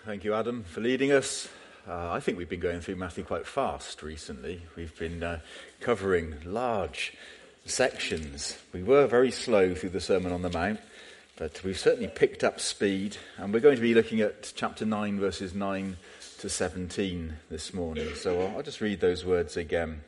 Thank you, Adam, for leading us. I think we've been going through Matthew quite fast recently. We've been covering large sections. We were very slow through the Sermon on the Mount, but we've certainly picked up speed, and we're going to be looking at chapter 9, verses 9 to 17 this morning. So I'll just read those words again.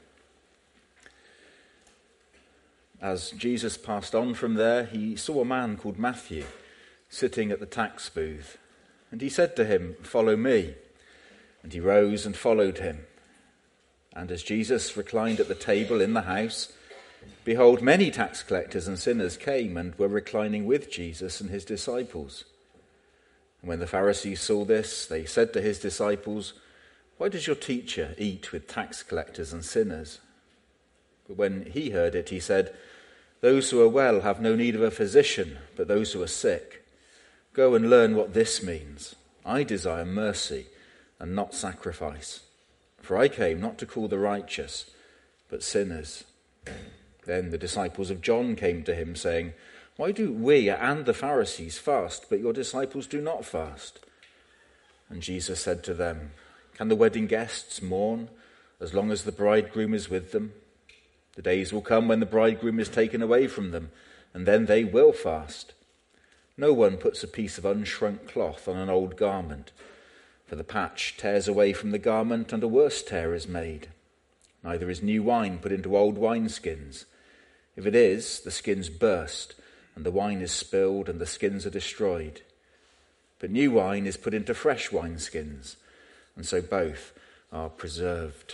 As Jesus passed on from there, he saw a man called Matthew sitting at the tax booth. And he said to him, "Follow me." And he rose and followed him. And as Jesus reclined at the table in the house, behold, many tax collectors and sinners came and were reclining with Jesus and his disciples. And when the Pharisees saw this, they said to his disciples, "Why does your teacher eat with tax collectors and sinners?" But when he heard it, he said, "Those who are well have no need of a physician, but those who are sick. Go and learn what this means. I desire mercy and not sacrifice. For I came not to call the righteous, but sinners." Then the disciples of John came to him, saying, "Why do we and the Pharisees fast, but your disciples do not fast?" And Jesus said to them, "Can the wedding guests mourn as long as the bridegroom is with them? The days will come when the bridegroom is taken away from them, and then they will fast. No one puts a piece of unshrunk cloth on an old garment, for the patch tears away from the garment, and a worse tear is made. Neither is new wine put into old wineskins. If it is, the skins burst, and the wine is spilled, and the skins are destroyed. But new wine is put into fresh wineskins, and so both are preserved."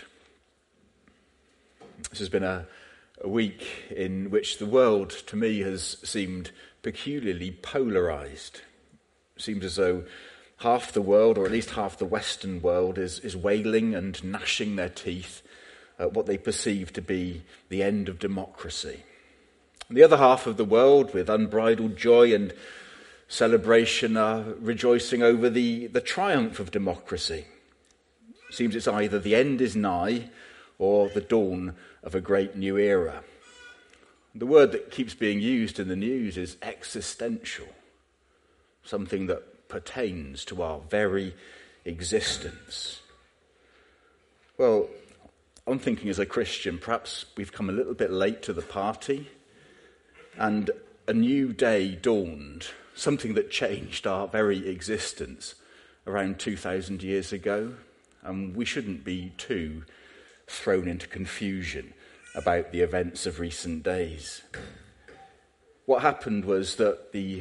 This has been a week in which the world, to me, has seemed peculiarly polarized. It seems as though half the world, or at least half the Western world, is wailing and gnashing their teeth at what they perceive to be the end of democracy. And the other half of the world, with unbridled joy and celebration, are rejoicing over the triumph of democracy. It seems it's either the end is nigh or the dawn of a great new era. The word that keeps being used in the news is existential, something that pertains to our very existence. Well, I'm thinking as a Christian, perhaps we've come a little bit late to the party, and a new day dawned, something that changed our very existence around 2,000 years ago, and we shouldn't be too thrown into confusion about the events of recent days. What happened was that the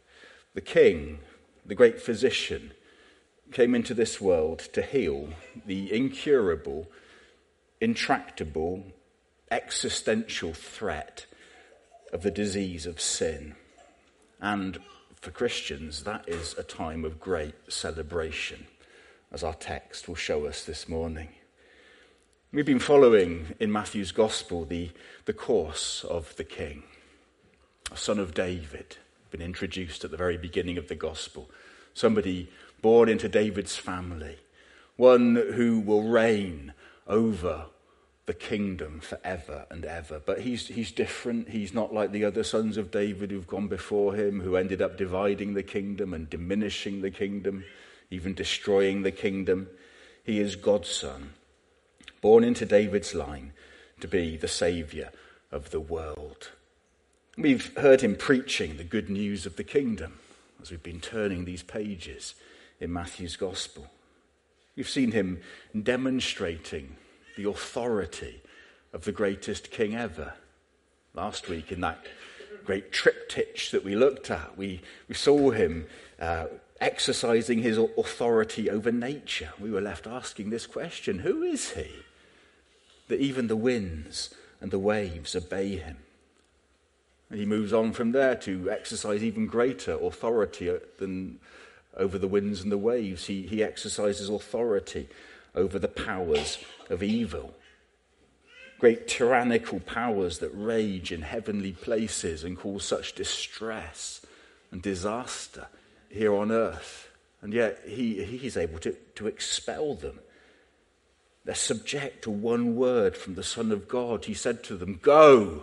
king, the great physician, came into this world to heal the incurable, intractable, existential threat of the disease of sin. And for Christians, that is a time of great celebration, as our text will show us this morning. We've been following in Matthew's Gospel the course of the King, a son of David, been introduced at the very beginning of the Gospel, somebody born into David's family, one who will reign over the kingdom forever and ever. But he's different. He's not like the other sons of David who've gone before him, who ended up dividing the kingdom and diminishing the kingdom, even destroying the kingdom. He is God's son, born into David's line to be the saviour of the world. We've heard him preaching the good news of the kingdom as we've been turning these pages in Matthew's Gospel. We've seen him demonstrating the authority of the greatest king ever. Last week in that great triptych that we looked at, we saw him exercising his authority over nature. We were left asking this question: who is he that even the winds and the waves obey him? And he moves on from there to exercise even greater authority than over the winds and the waves. He exercises authority over the powers of evil, great tyrannical powers that rage in heavenly places and cause such distress and disaster here on earth. And yet he's able to expel them. They're subject to one word from the Son of God. He said to them, "Go."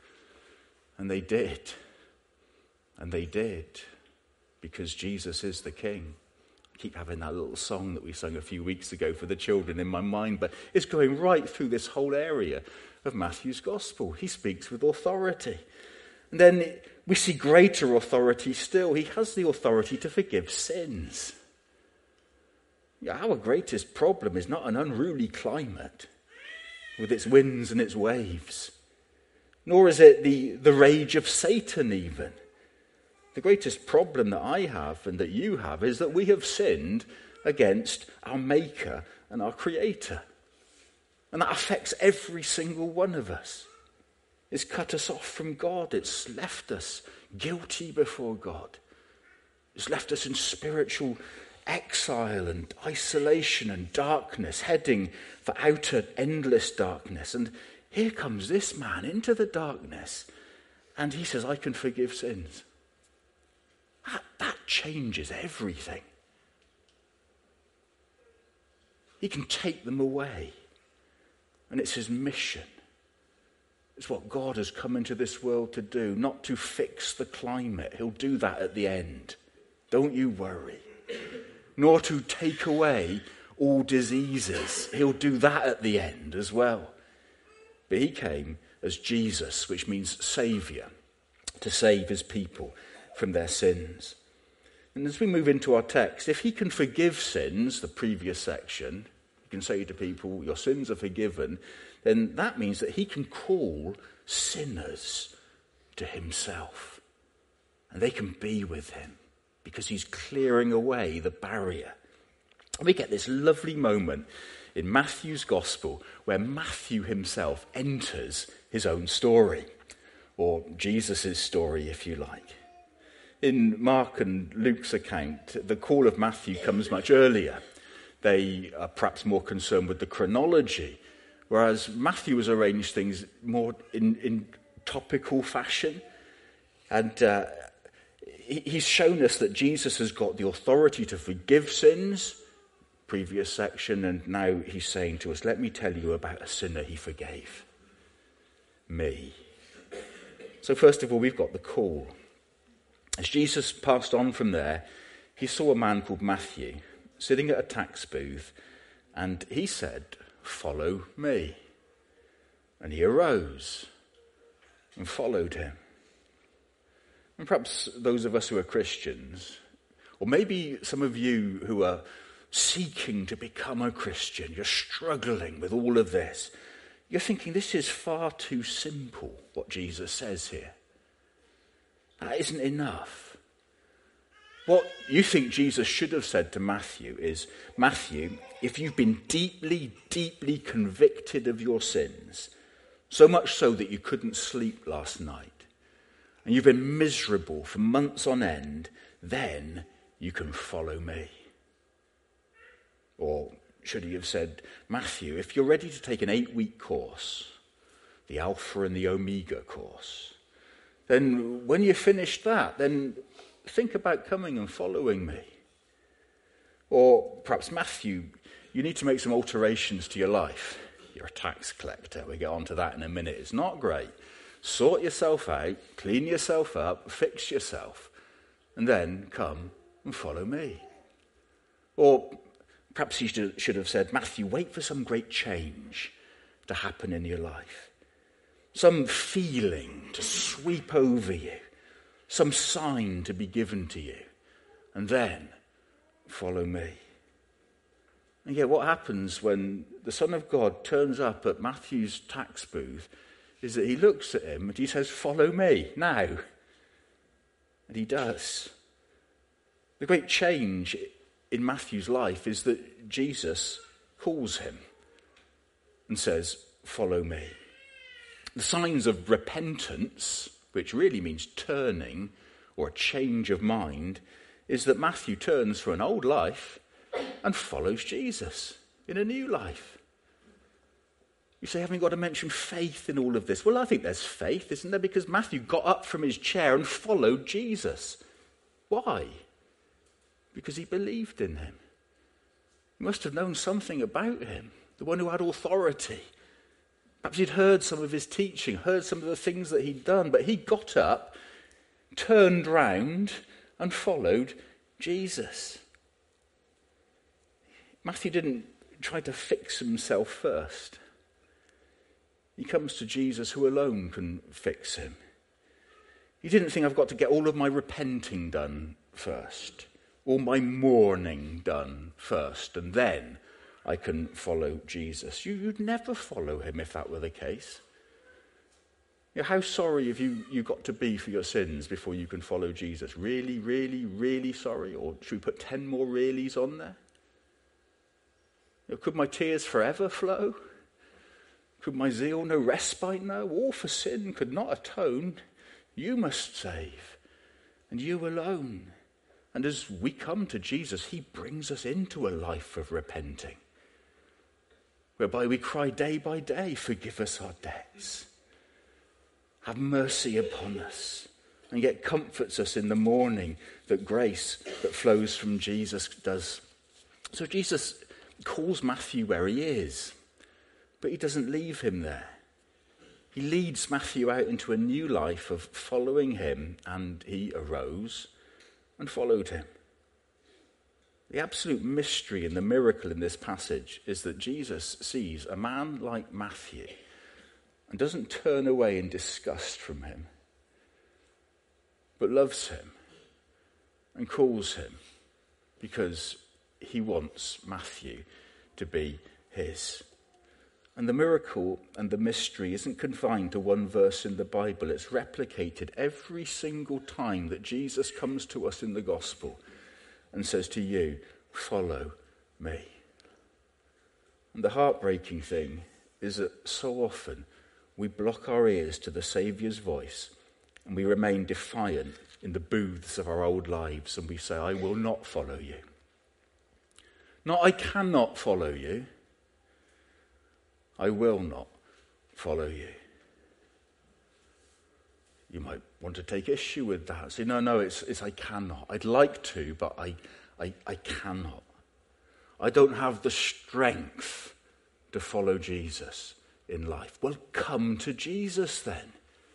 And they did. And they did, because Jesus is the King. keep having that little song that we sang a few weeks ago for the children in my mind, but it's going right through this whole area of Matthew's gospel. He speaks with authority. And then we see greater authority still. He has the authority to forgive sins. Our greatest problem is not an unruly climate with its winds and its waves, nor is it the rage of Satan even. The greatest problem that I have and that you have is that we have sinned against our Maker and our Creator. And that affects every single one of us. It's cut us off from God. It's left us guilty before God. It's left us in spiritual exile and isolation and darkness, heading for outer endless darkness. And here comes this man into the darkness, and he says, I can forgive sins. That changes everything. He can take them away. And it's his mission. It's what God has come into this world to do, not to fix the climate. He'll do that at the end. Don't you worry. Nor to take away all diseases. He'll do that at the end as well. But he came as Jesus, which means Saviour, to save his people from their sins. And as we move into our text, if he can forgive sins, the previous section, you can say to people, your sins are forgiven, then that means that he can call sinners to himself. And they can be with him because he's clearing away the barrier. And we get this lovely moment in Matthew's gospel where Matthew himself enters his own story, or Jesus' story, if you like. In Mark and Luke's account, the call of Matthew comes much earlier. They are perhaps more concerned with the chronology, whereas Matthew has arranged things more in topical fashion. And he's shown us that Jesus has got the authority to forgive sins, previous section, and now he's saying to us, let me tell you about a sinner he forgave. Me. So first of all, we've got the call. As Jesus passed on from there, he saw a man called Matthew sitting at a tax booth, and he said, follow me. And he arose and followed him. And perhaps those of us who are Christians, or maybe some of you who are seeking to become a Christian, you're struggling with all of this, you're thinking this is far too simple, what Jesus says here. That isn't enough. What you think Jesus should have said to Matthew is, Matthew, if you've been deeply, deeply convicted of your sins, so much so that you couldn't sleep last night, and you've been miserable for months on end, then you can follow me. Or should he have said, Matthew, if you're ready to take an 8-week course, the Alpha and the Omega course, then when you finish that, then think about coming and following me. Or perhaps, Matthew, you need to make some alterations to your life. You're a tax collector. We'll get on to that in a minute. It's not great. Sort yourself out, clean yourself up, fix yourself, and then come and follow me. Or perhaps he should have said, Matthew, wait for some great change to happen in your life. Some feeling to sweep over you. Some sign to be given to you. And then follow me. And yet what happens when the Son of God turns up at Matthew's tax booth is that he looks at him and he says, follow me now. And he does. The great change in Matthew's life is that Jesus calls him and says, follow me. The signs of repentance, which really means turning or a change of mind, is that Matthew turns from an old life and follows Jesus in a new life. You say, haven't you got to mention faith in all of this? Well, I think there's faith, isn't there? Because Matthew got up from his chair and followed Jesus. Why? Because he believed in him. He must have known something about him, the one who had authority. Perhaps he'd heard some of his teaching, heard some of the things that he'd done, but he got up, turned round, and followed Jesus. Matthew didn't try to fix himself first. He comes to Jesus who alone can fix him. He didn't think, I've got to get all of my repenting done first, all my mourning done first, and then I can follow Jesus. You'd never follow him if that were the case. How sorry have you got to be for your sins before you can follow Jesus? Really, really, really sorry? Or should we put 10 more reallys on there? Could my tears forever flow? Could my zeal no respite know? All for sin could not atone. You must save, and you alone. And as we come to Jesus, he brings us into a life of repenting, whereby we cry day by day, forgive us our debts. Have mercy upon us, and yet comforts us in the morning that grace that flows from Jesus does. So Jesus calls Matthew where he is, but he doesn't leave him there. He leads Matthew out into a new life of following him, and he arose and followed him. The absolute mystery and the miracle in this passage is that Jesus sees a man like Matthew and doesn't turn away in disgust from him, but loves him and calls him because he wants Matthew to be his. And the miracle and the mystery isn't confined to one verse in the Bible. It's replicated every single time that Jesus comes to us in the gospel and says to you, follow me. And the heartbreaking thing is that so often we block our ears to the Saviour's voice and we remain defiant in the booths of our old lives, and we say, I will not follow you. Not I cannot follow you. I will not follow you. You might want to take issue with that. Say, no, it's I cannot. I'd like to, but I cannot. I don't have the strength to follow Jesus in life. Well, come to Jesus then.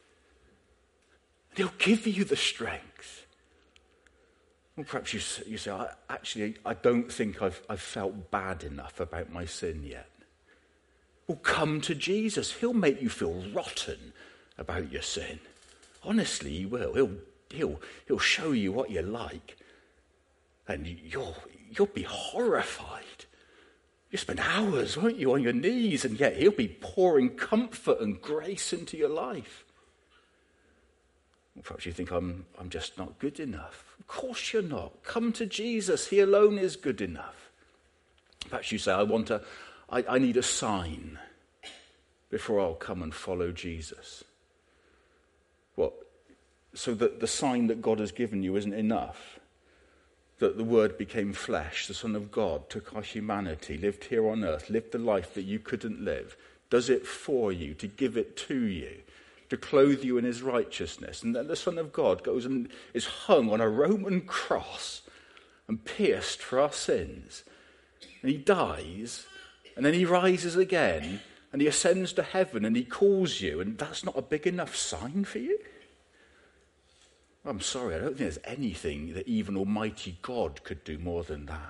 He'll give you the strength. Well, perhaps you say, I don't think I've felt bad enough about my sin yet. Well, come to Jesus. He'll make you feel rotten about your sin. Honestly, he will. He'll show you what you're like, and you'll be horrified. You spend hours, won't you, on your knees, and yet he'll be pouring comfort and grace into your life. Well, perhaps you think I'm just not good enough. Of course you're not. Come to Jesus. He alone is good enough. Perhaps you say, I need a sign before I'll come and follow Jesus. What? So that the sign that God has given you isn't enough? That the Word became flesh, the Son of God took our humanity, lived here on earth, lived the life that you couldn't live, does it for you, to give it to you, to clothe you in his righteousness. And then the Son of God goes and is hung on a Roman cross and pierced for our sins. And he dies, and then he rises again, and he ascends to heaven, and he calls you, and that's not a big enough sign for you? I'm sorry, I don't think there's anything that even Almighty God could do more than that.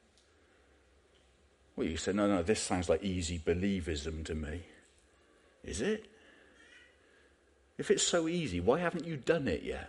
Well, you say, no, this sounds like easy believism to me. Is it? If it's so easy, why haven't you done it yet?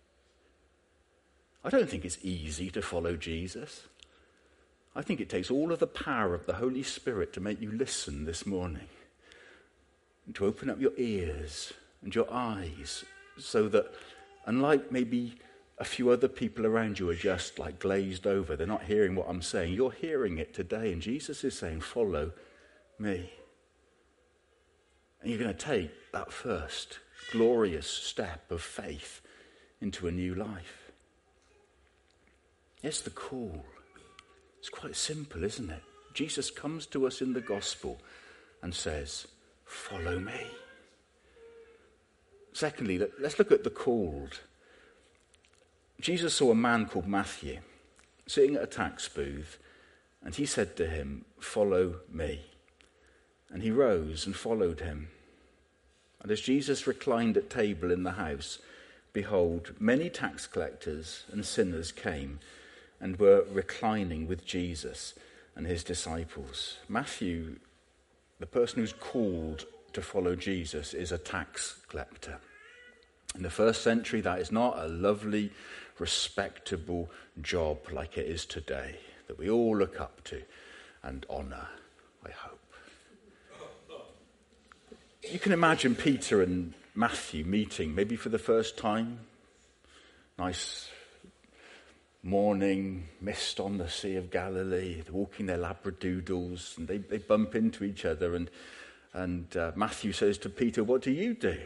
I don't think it's easy to follow Jesus. I think it takes all of the power of the Holy Spirit to make you listen this morning, and to open up your ears and your eyes, so that, unlike maybe a few other people around you are just like glazed over, they're not hearing what I'm saying, you're hearing it today, and Jesus is saying, follow me. And you're going to take that first glorious step of faith into a new life. It's the call. It's quite simple, isn't it? Jesus comes to us in the gospel and says, follow me. Secondly, let's look at the called. Jesus saw a man called Matthew sitting at a tax booth, and he said to him, follow me. And he rose and followed him. And as Jesus reclined at table in the house, behold, many tax collectors and sinners came and were reclining with Jesus and his disciples. Matthew, the person who's called to follow Jesus, is a tax collector. In the first century, that is not a lovely, respectable job like it is today, that we all look up to and honour, I hope. You can imagine Peter and Matthew meeting, maybe for the first time. Nice morning, mist on the Sea of Galilee. They're walking their labradoodles, and they bump into each other. And Matthew says to Peter, "What do you do?"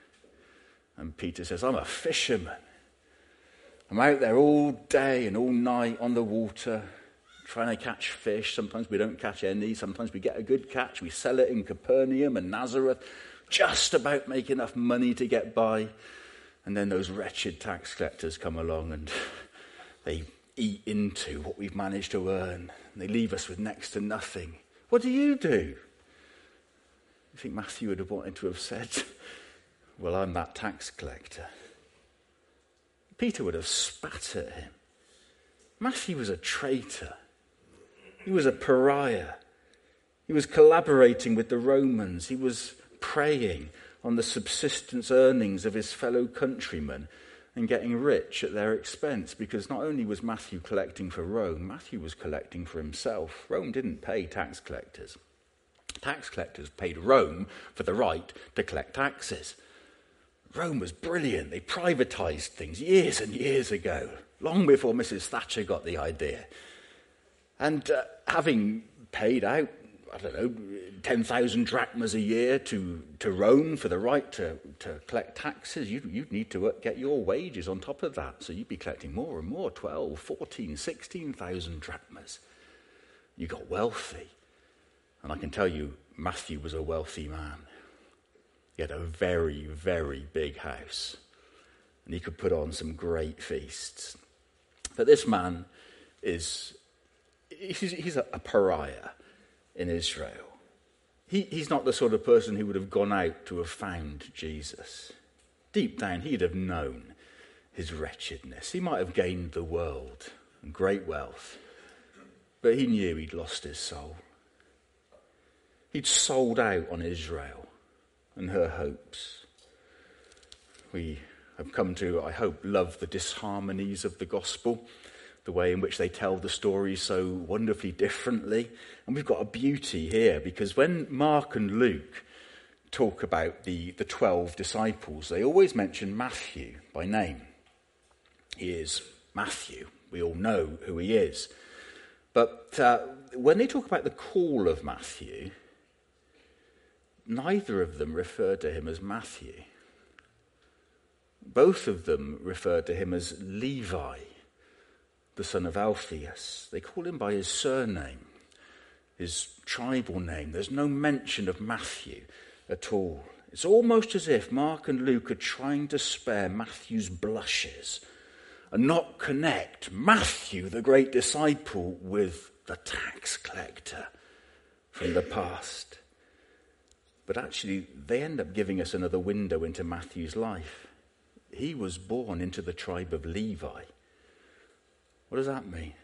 And Peter says, "I'm a fisherman. I'm out there all day and all night on the water, trying to catch fish. Sometimes we don't catch any. Sometimes we get a good catch. We sell it in Capernaum and Nazareth, just about make enough money to get by. And then those wretched tax collectors come along and they eat into what we've managed to earn. And they leave us with next to nothing. What do you do?" I think Matthew would have wanted to have said, "Well, I'm that tax collector." Peter would have spat at him. Matthew was a traitor. He was a pariah. He was collaborating with the Romans. He was preying on the subsistence earnings of his fellow countrymen and getting rich at their expense, because not only was Matthew collecting for Rome, Matthew was collecting for himself. Rome didn't pay tax collectors. Tax collectors paid Rome for the right to collect taxes. Rome was brilliant. They privatised things years and years ago, long before Mrs. Thatcher got the idea. And having paid out, 10,000 drachmas a year to Rome for the right to collect taxes, you'd need to get your wages on top of that. So you'd be collecting more and more, 12, 14, 16,000 drachmas. You got wealthy. And I can tell you, Matthew was a wealthy man. He had a very, very big house. And he could put on some great feasts. But this man he's a pariah in Israel. He's not the sort of person who would have gone out to have found Jesus. Deep down, he'd have known his wretchedness. He might have gained the world and great wealth, but he knew he'd lost his soul. He'd sold out on Israel and her hopes. We have come to, I hope, love the disharmonies of the gospel, the way in which they tell the story so wonderfully differently. And we've got a beauty here, because when Mark and Luke talk about the 12 disciples, they always mention Matthew by name. He is Matthew. We all know who he is. But when they talk about the call of Matthew, neither of them refer to him as Matthew. Both of them refer to him as Levi, the son of Alphaeus. They call him by his surname, his tribal name. There's no mention of Matthew at all. It's almost as if Mark and Luke are trying to spare Matthew's blushes and not connect Matthew, the great disciple, with the tax collector from the past. But actually, they end up giving us another window into Matthew's life. He was born into the tribe of Levi. What does that mean?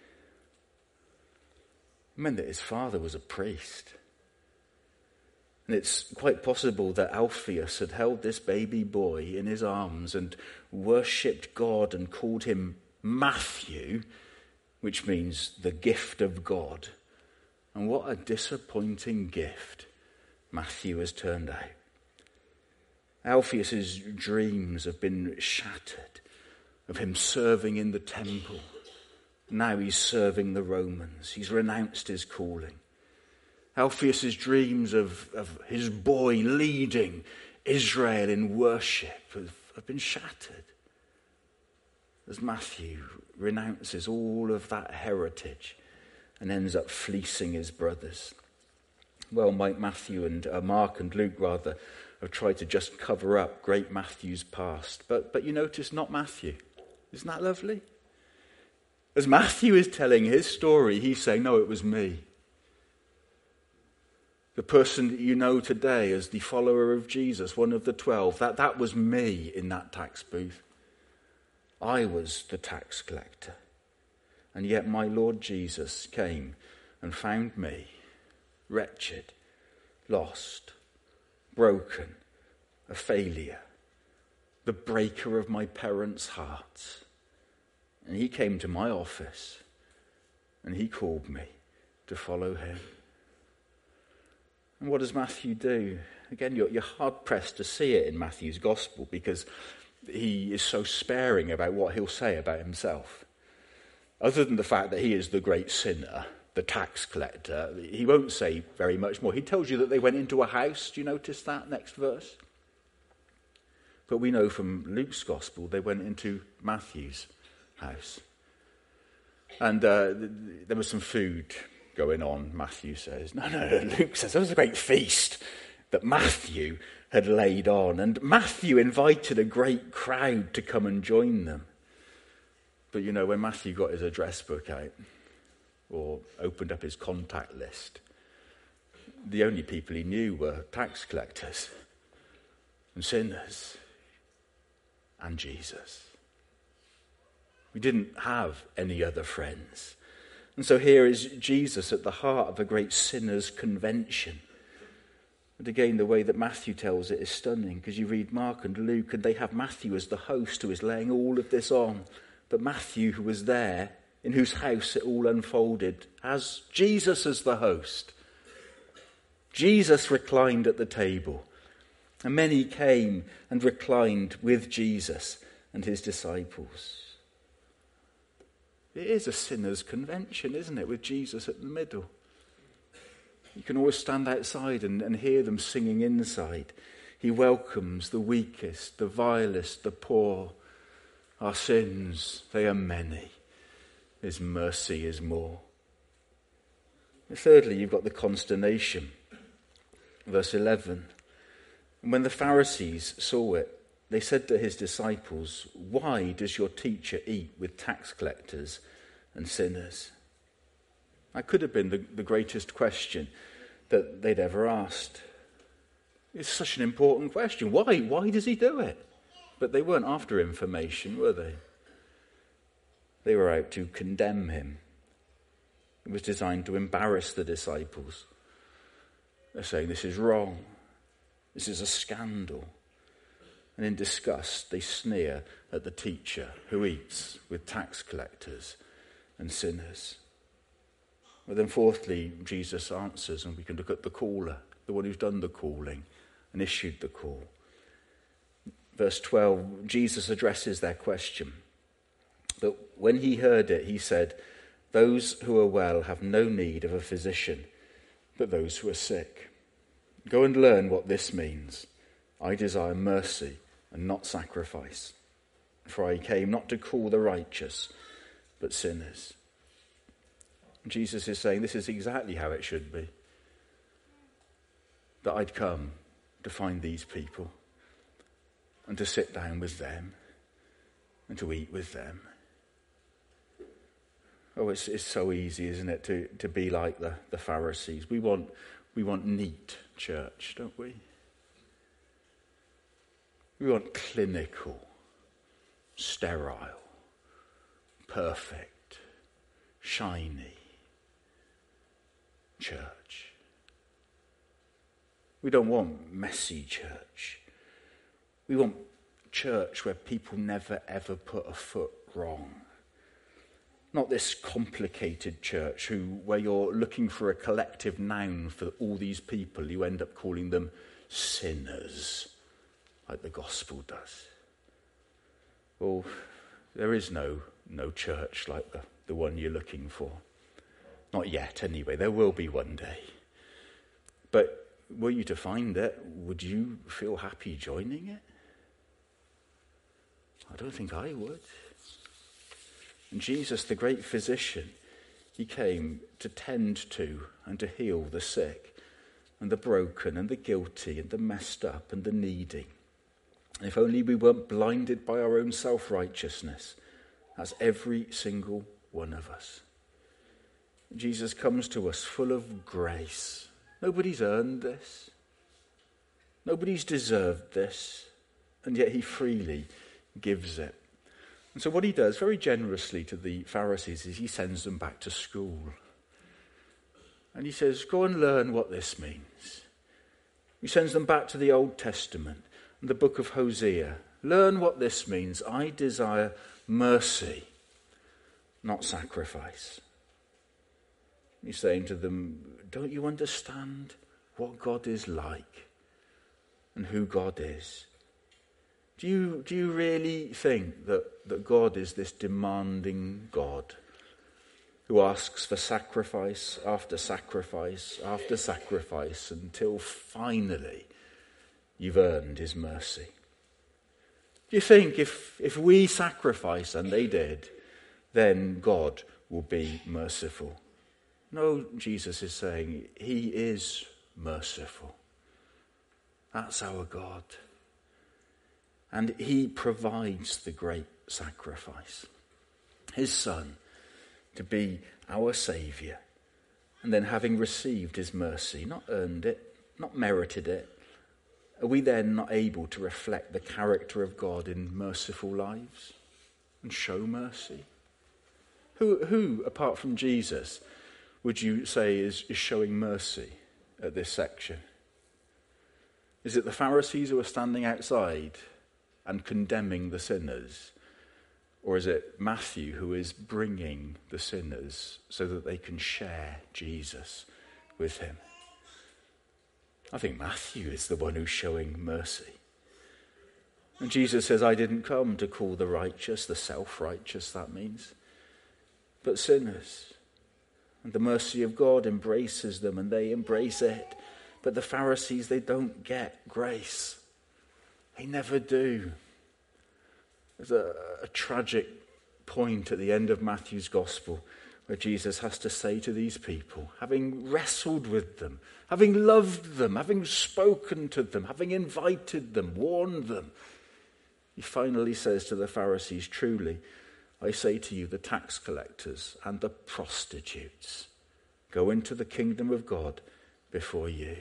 It meant that his father was a priest. And it's quite possible that Alphaeus had held this baby boy in his arms and worshipped God and called him Matthew, which means the gift of God. And what a disappointing gift Matthew has turned out. Alphaeus' dreams have been shattered of him serving in the temple. Now he's serving the Romans. He's renounced his calling. Alphaeus' dreams of his boy leading Israel in worship have been shattered as Matthew renounces all of that heritage and ends up fleecing his brothers. Well, Mark and Luke have tried to just cover up great Matthew's past. But you notice not Matthew. Isn't that lovely? As Matthew is telling his story, he's saying, no, it was me. The person that you know today as the follower of Jesus, one of the 12, that was me in that tax booth. I was the tax collector. And yet my Lord Jesus came and found me, wretched, lost, broken, a failure, the breaker of my parents' hearts. And he came to my office and he called me to follow him. And what does Matthew do? Again, you're hard-pressed to see it in Matthew's gospel because he is so sparing about what he'll say about himself. Other than the fact that he is the great sinner, the tax collector, he won't say very much more. He tells you that they went into a house. Do you notice that next verse? But we know from Luke's gospel they went into Matthew's house. And there was some food going on, Matthew says. No, Luke says there was a great feast that Matthew had laid on. And Matthew invited a great crowd to come and join them. But you know, when Matthew got his address book out or opened up his contact list, the only people he knew were tax collectors and sinners and Jesus. We didn't have any other friends. And so here is Jesus at the heart of a great sinners' convention. And again, the way that Matthew tells it is stunning, because you read Mark and Luke, and they have Matthew as the host who is laying all of this on. But Matthew, who was there, in whose house it all unfolded, has Jesus as the host. Jesus reclined at the table, and many came and reclined with Jesus and his disciples. It is a sinner's convention, isn't it, with Jesus at the middle. You can always stand outside and hear them singing inside. He welcomes the weakest, the vilest, the poor. Our sins, they are many. His mercy is more. And thirdly, you've got the consternation. Verse 11. And when the Pharisees saw it, they said to his disciples, "Why does your teacher eat with tax collectors and sinners?" That could have been the greatest question that they'd ever asked. It's such an important question. Why does he do it? But they weren't after information, were they? They were out to condemn him. It was designed to embarrass the disciples. They're saying this is wrong. This is a scandal. And in disgust, they sneer at the teacher who eats with tax collectors and sinners. But then fourthly, Jesus answers, and we can look at the caller, the one who's done the calling and issued the call. Verse 12, Jesus addresses their question. But when he heard it, he said, "Those who are well have no need of a physician, but those who are sick. Go and learn what this means. I desire mercy and not sacrifice. For I came not to call the righteous, but sinners." Jesus is saying this is exactly how it should be. That I'd come to find these people and to sit down with them and to eat with them. Oh, it's so easy, isn't it, to be like the Pharisees. We want neat church, don't we? We want clinical, sterile, perfect, shiny church. We don't want messy church. We want church where people never ever put a foot wrong. Not this complicated church where you're looking for a collective noun for all these people. You end up calling them sinners, like the gospel does. Well, there is no church like the one you're looking for. Not yet, anyway. There will be one day. But were you to find it, would you feel happy joining it? I don't think I would. And Jesus, the great physician, he came to tend to and to heal the sick and the broken and the guilty and the messed up and the needy. And if only we weren't blinded by our own self-righteousness, that's every single one of us. Jesus comes to us full of grace. Nobody's earned this. Nobody's deserved this. And yet he freely gives it. And so what he does very generously to the Pharisees is he sends them back to school. And he says, go and learn what this means. He sends them back to the Old Testament and the book of Hosea. Learn what this means. I desire mercy, not sacrifice. He's saying to them, don't you understand what God is like and who God is? Do you really think that God is this demanding God who asks for sacrifice after sacrifice after sacrifice until finally you've earned his mercy? Do you think if we sacrifice, and they did, then God will be merciful? No, Jesus is saying he is merciful. That's our God. And he provides the great sacrifice. His Son to be our Saviour. And then having received his mercy, not earned it, not merited it, are we then not able to reflect the character of God in merciful lives and show mercy? Who apart from Jesus, would you say is showing mercy at this section? Is it the Pharisees who are standing outside and condemning the sinners? Or is it Matthew who is bringing the sinners so that they can share Jesus with him? I think Matthew is the one who's showing mercy. And Jesus says, I didn't come to call the righteous, the self-righteous, that means, but sinners. And the mercy of God embraces them and they embrace it. But the Pharisees, they don't get grace. They never do. There's a tragic point at the end of Matthew's Gospel where Jesus has to say to these people, having wrestled with them, having loved them, having spoken to them, having invited them, warned them, he finally says to the Pharisees, truly, I say to you, the tax collectors and the prostitutes go into the kingdom of God before you.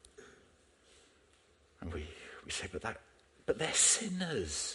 And we say, but they're sinners.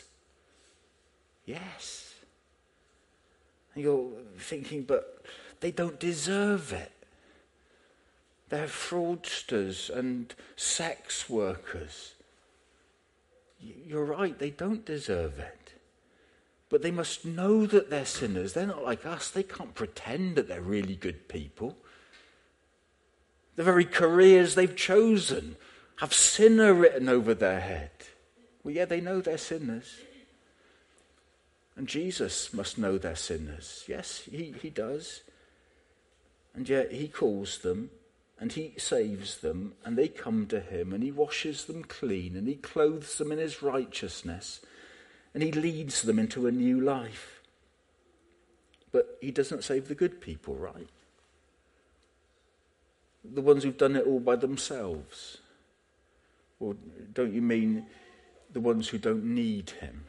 Yes. And you're thinking, but they don't deserve it. They're fraudsters and sex workers. You're right, they don't deserve it. But they must know that they're sinners. They're not like us. They can't pretend that they're really good people. The very careers they've chosen have sinner written over their head. Well, yeah, they know they're sinners. And Jesus must know they're sinners. Yes, he does. And yet he calls them and he saves them and they come to him and he washes them clean and he clothes them in his righteousness and he leads them into a new life. But he doesn't save the good people, right? The ones who've done it all by themselves. Or don't you mean the ones who don't need him?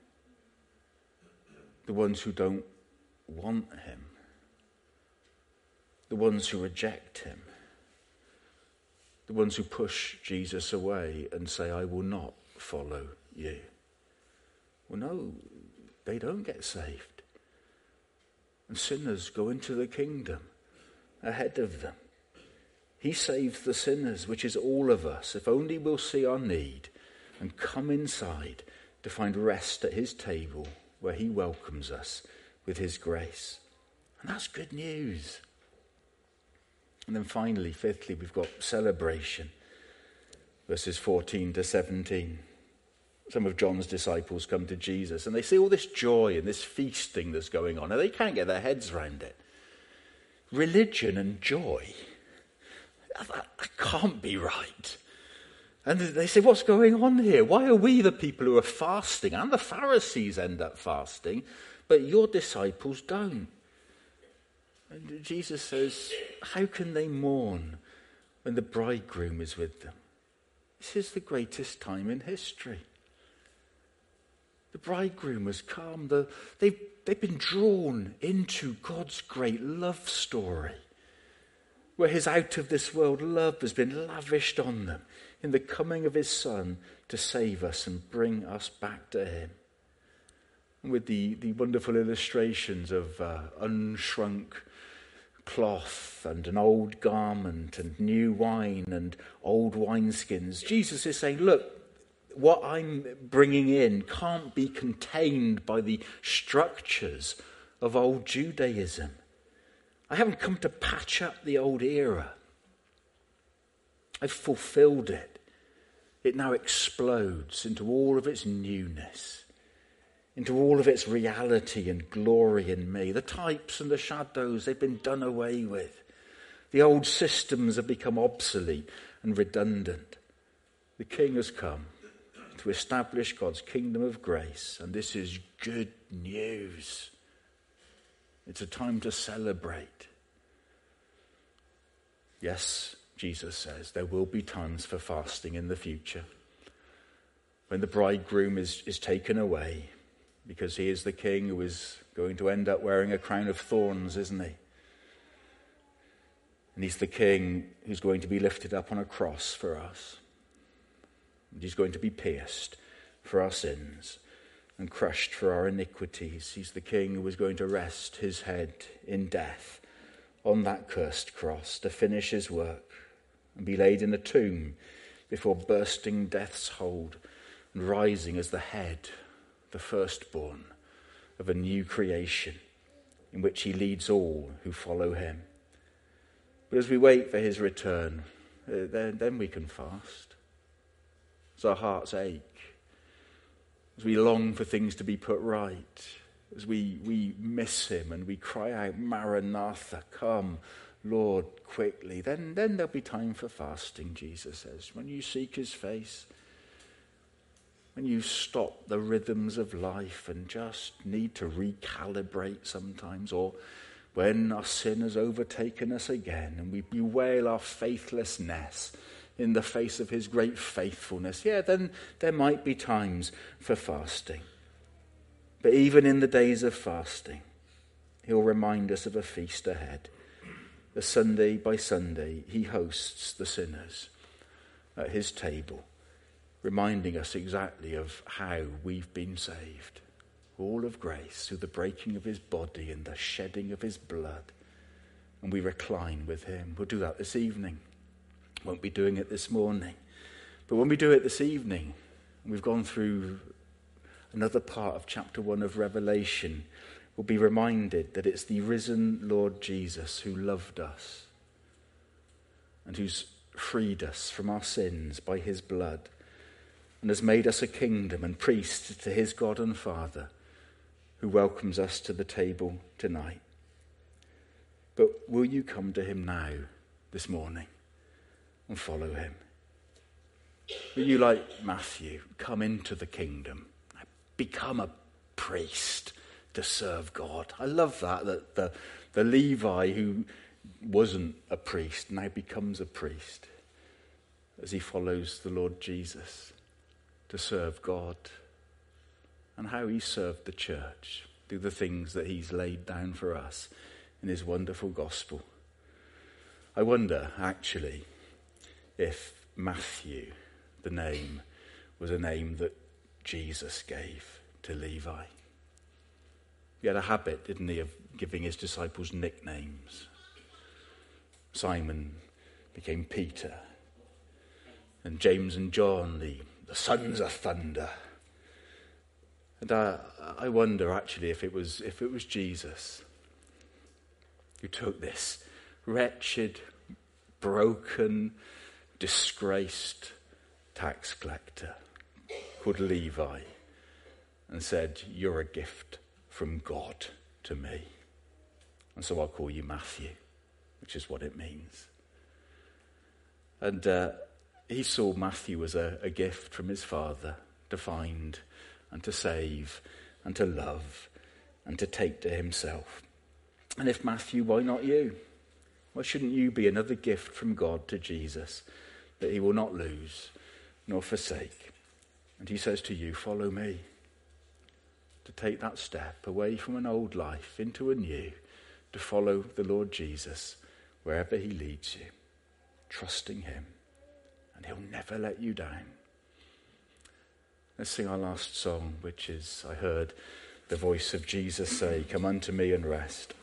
The ones who don't want him? The ones who reject him? The ones who push Jesus away and say, I will not follow you? Well, no, they don't get saved. And sinners go into the kingdom ahead of them. He saves the sinners, which is all of us, if only we'll see our need and come inside to find rest at his table where he welcomes us with his grace. And that's good news. And then finally, fifthly, we've got celebration. Verses 14 to 17. Some of John's disciples come to Jesus and they see all this joy and this feasting that's going on and they can't get their heads around it. Religion and joy? That can't be right. And they say, what's going on here? Why are we the people who are fasting? And the Pharisees end up fasting, but your disciples don't. And Jesus says, how can they mourn when the bridegroom is with them? This is the greatest time in history. The bridegroom has come. They've been drawn into God's great love story, where his out-of-this-world love has been lavished on them in the coming of his Son to save us and bring us back to him. And with the wonderful illustrations of unshrunk cloth and an old garment and new wine and old wineskins. Jesus is saying, look, what I'm bringing in can't be contained by the structures of old Judaism. I haven't come to patch up the old era. I've fulfilled it. It now explodes into all of its newness, into all of its reality and glory in me. The types and the shadows, they've been done away with. The old systems have become obsolete and redundant. The King has come to establish God's kingdom of grace, and this is good news. It's a time to celebrate. Yes, Jesus says, there will be times for fasting in the future when the bridegroom is taken away, because he is the king who is going to end up wearing a crown of thorns, isn't he? And he's the king who's going to be lifted up on a cross for us. And he's going to be pierced for our sins and crushed for our iniquities. He's the king who is going to rest his head in death on that cursed cross to finish his work and be laid in a tomb before bursting death's hold and rising as the head, the firstborn of a new creation in which he leads all who follow him. But as we wait for his return, then we can fast. As our hearts ache, as we long for things to be put right, as we miss him and we cry out, Maranatha, come, Lord, quickly, then there'll be time for fasting, Jesus says. When you seek his face, when you stop the rhythms of life and just need to recalibrate sometimes, or when our sin has overtaken us again and we bewail our faithlessness in the face of his great faithfulness, then there might be times for fasting. But even in the days of fasting, he'll remind us of a feast ahead. As Sunday by Sunday, he hosts the sinners at his table, reminding us exactly of how we've been saved. All of grace through the breaking of his body and the shedding of his blood. And we recline with him. We'll do that this evening. Won't be doing it this morning. But when we do it this evening, we've gone through another part of chapter 1 of Revelation, we'll be reminded that it's the risen Lord Jesus who loved us and who's freed us from our sins by his blood and has made us a kingdom and priests to his God and Father, who welcomes us to the table tonight. But will you come to him now, this morning, and follow him? Will you, like Matthew, come into the kingdom, become a priest to serve God? I love that the Levi who wasn't a priest now becomes a priest as he follows the Lord Jesus to serve God, and how he served the church through the things that he's laid down for us in his wonderful gospel. I wonder, actually, if Matthew, the name, was a name that Jesus gave to Levi. He had a habit, didn't he, of giving his disciples nicknames. Simon became Peter, and James and John, the sons of thunder. And I wonder, actually, if it was Jesus who took this wretched, broken, disgraced tax collector called Levi and said, "You're a gift from God to me, and so I'll call you Matthew," which is what it means. And he saw Matthew as a gift from his Father to find and to save and to love and to take to himself. And if Matthew, why not you? Why shouldn't you be another gift from God to Jesus that he will not lose nor forsake? And he says to you, follow me. To take that step away from an old life into a new, to follow the Lord Jesus wherever he leads you, trusting him, and he'll never let you down. Let's sing our last song, which is, I heard the voice of Jesus say, "Come unto me and rest."